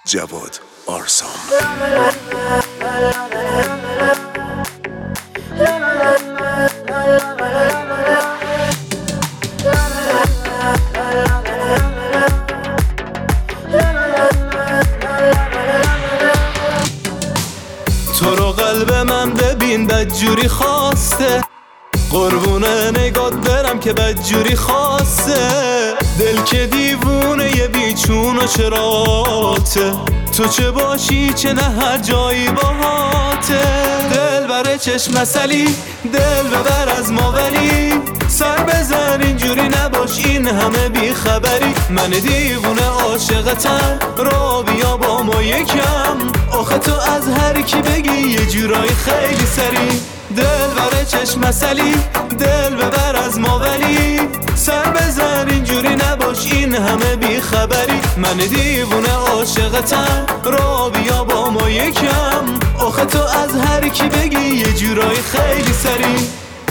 جواد آرسام. تو رو قلب من ببین بدجوری خواسته، قربونه نگات برم که بدجوری خواسته. دل که دیوونه یه بیچون و چراته، تو چه باشی چه نه هر جایی باهاته. دل بره چشم مسلی، دل ببر از ما ولی سر بزن اینجوری نباش این همه بیخبری. من دیوونه عاشقتم را بیا با ما یکم، آخه تو از هر کی بگی یه جورایی خیلی سری. دل بره چشم مسلی، دل ببر از ما ولی سر بزن اینجوری نباش این همه بیخبری. من دیوونه عاشقتم را بیا با ما یکم، آخه تو از هر کی بگی یه جورایی خیلی سری.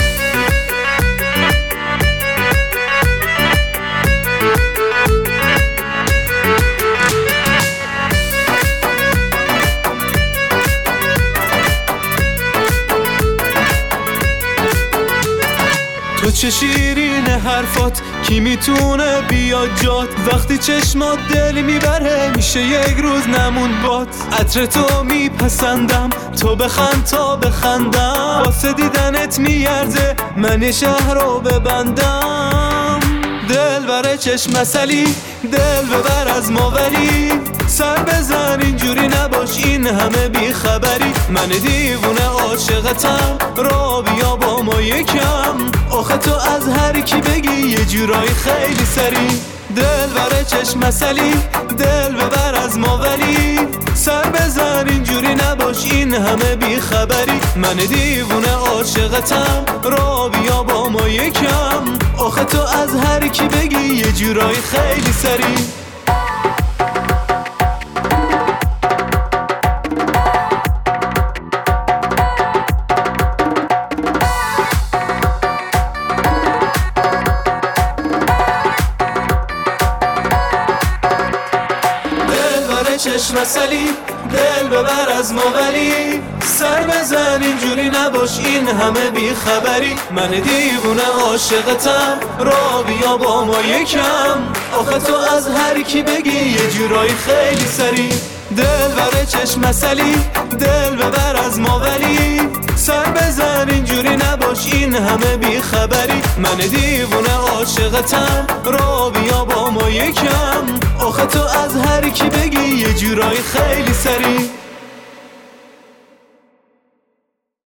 تو چه شیرین حرفات، کی میتونه بیاد جات؟ وقتی چشمات دل میبره میشه یک روز نمون بات. عطر تو میپسندم، تو بخند تا بخندم، واسه دیدنت میارزه من یه شهر رو ببندم. دل بره چشم مسلی، دل ببر از ما ولی سر بزن اینجوری نباش این همه بیخبری. من دیوونه عاشقتم را بیا با ما یکم، آخه تو از هر کی بگی یه جورایی خیلی سری. دل بره چشم مسلی، دل ببر از ما ولی سر بزن اینجوری نباش این همه بیخبری. من دیوونه عاشقتم را بیا با ما یکم، آخه تو از هر کی بگی یه جورایی خیلی سری. چشم مسلی، دل ببر از ما ولی سر بزن اینجوری نباش این همه بیخبری. من دیوونه عاشقتم را بیا با ما یکم، آخه تو از هر کی بگی یه جورایی خیلی سری. دل بره چشم مسلی، دل ببر از ما ولی سر بزن اینجوری نباش این همه بیخبری. من دیوونه عاشقتم را بیا با ما یکم، آخه تو از هر کی بگی یه جورایی خیلی سری.